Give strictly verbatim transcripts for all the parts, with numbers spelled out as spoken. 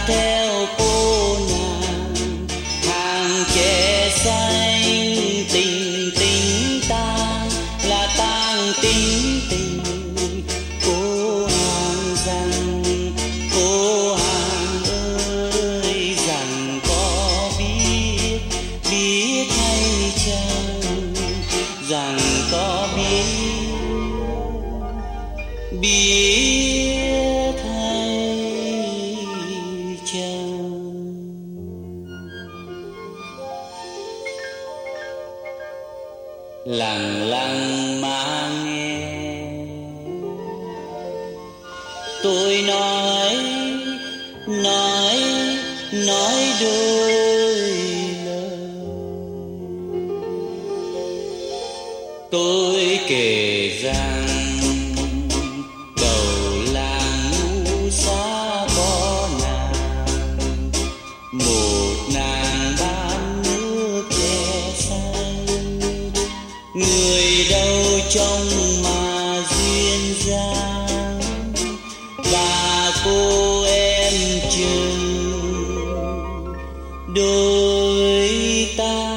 theo cô nàng hàng trẻ xanh, tình tình tang là tang tình tình. Cô hàng rằng, cô hàng ơi rằng có biết biết hay chăng, rằng có biết biết hay chăng. Lặng lặng mà nghe tôi nói nói nói đôi lời. Tôi kể rằng đầu làng ngũ xá có nàng, một nàng bán nước chè xanh. Người đâu trông mà duyên dáng, và cô em chừng đôi ta.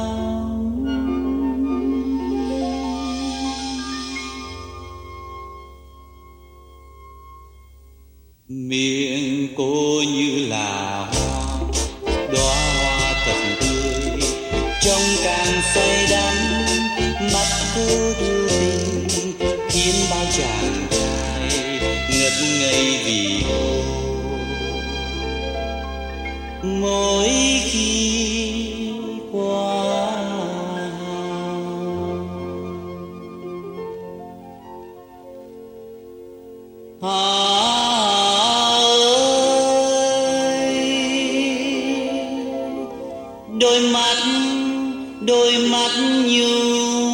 Miệng cô như là hoa, đóa hoa thật tươi, trông càng say đắm. Mắt cô đưa tình khiến bao chàng trai ngất ngây vì cô. Mỗi khi qua Hà đôi mắt đôi mắt như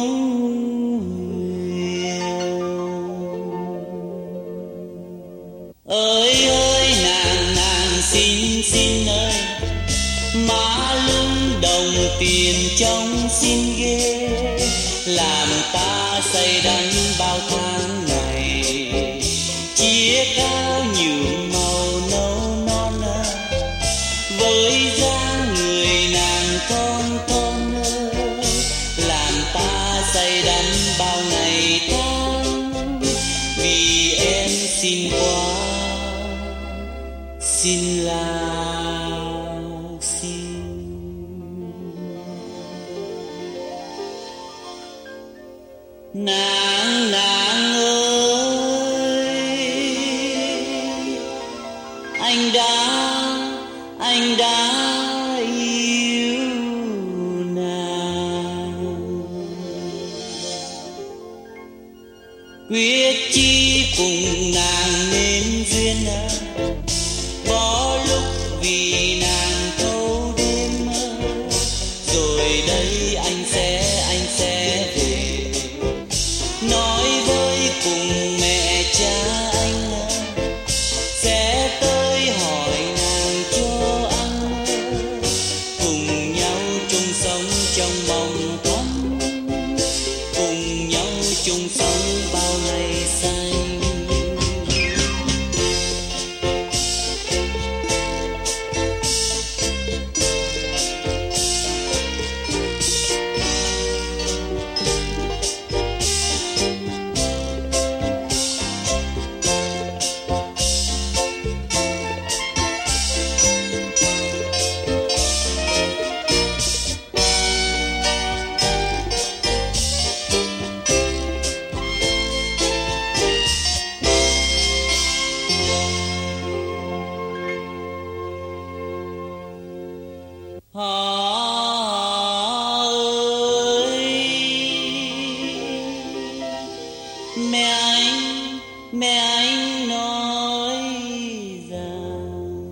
ơi ơi nàng nàng xin xin ơi, má lung đồng tiền trong xin ghê, làm ta say đắm bao tháng ngày. Chiếc áo nhuộm màu nâu non với dáng người nàng thon thon, làm ta say đắm bao ngày tháng. Vì em xin quá, xin là xin. Nàng nàng ơi, anh đã anh đã yêu nàng. Quyết chí cùng nàng nên duyên à, có lúc vì nàng thâu đêm mơ. Rồi đây anh sẽ anh sẽ về, nói với cùng mẹ cha anh sẽ tới hỏi nàng cho ăn. Cùng nhau chung sống trong bóng thắm, cùng nhau chung sống bao ngày xanh. Hà ơi, mẹ anh, mẹ anh nói rằng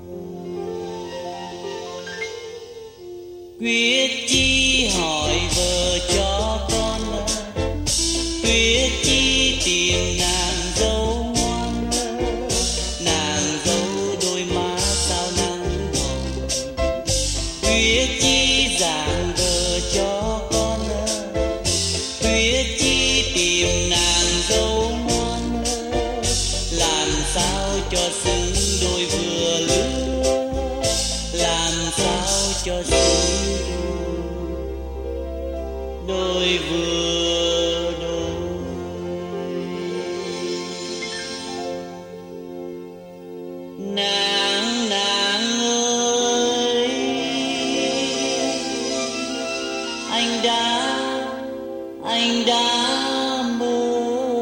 quyết chí hỏi vợ cho con, quyết chí tìm nàng dâu ngoan, nàng dâu đôi má sao nắng hồng. Quyết chí giảng vợ cho con, quyết chí tìm nàng dâu ngoan, làm sao cho xứng đôi vừa lứa. Nàng nàng ơi, anh đã anh đã mơ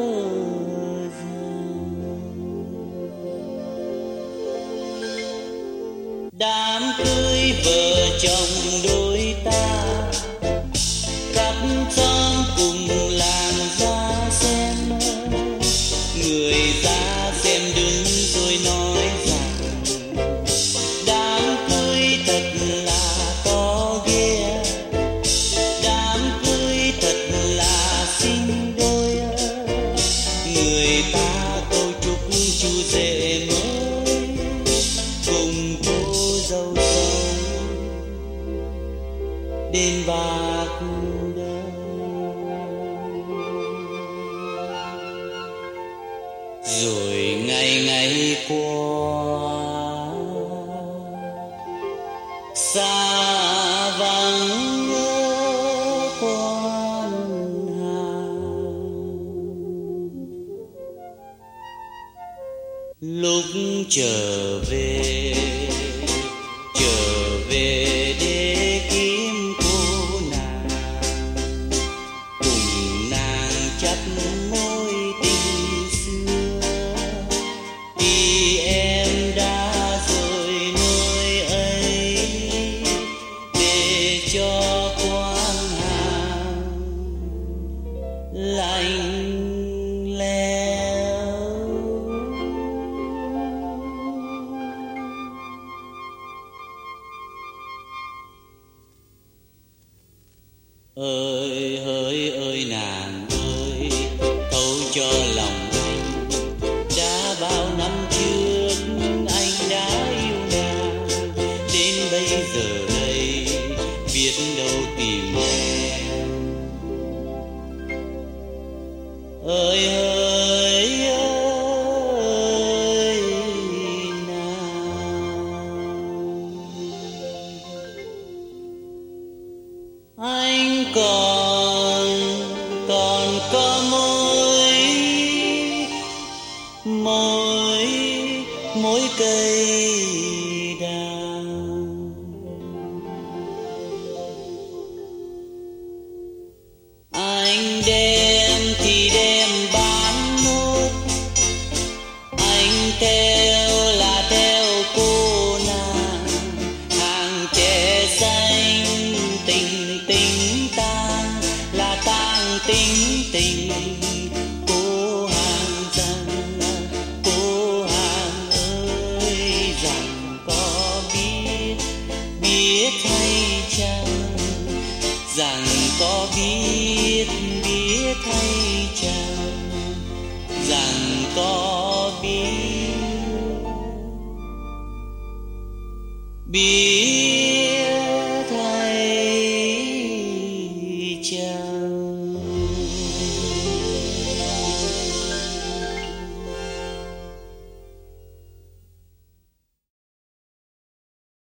rằng đám cưới vợ chồng đôi ta, khắp xóm cùng làng ra xem, người ra xem đứng rồi nói rằng đám cưới thật là to ghê, đám cưới thật là xinh đôi, người ta cầu chúc chú rể mới cùng cô dâu sống đến bạc đầu. Rồi ngày ngày qua xa vắng quan hàng, lúc trở về trở về để kiếm cô nàng, cùng nàng chắp môi tình xưa, thì em đã rời nơi ấy để cho quán hàng lạnh lẽo. Ơi hỡi ơi nàng ơi, thấu cho lòng anh, đã bao năm trước anh đã yêu nàng, đến bây giờ đây biết đâu tìm em. Ơi ơi ơi nàng, anh còn còn có mối mối mối cây đào, anh đem thì đem bán nốt, anh theo là theo cô nàng, hàng trẻ xanh tình tình tang là tang tình tình. Cô hàng rằng cô hàng ơi, rằng có biết biết hay chăng, rằng có biết biết hay chăng, rằng có biết biết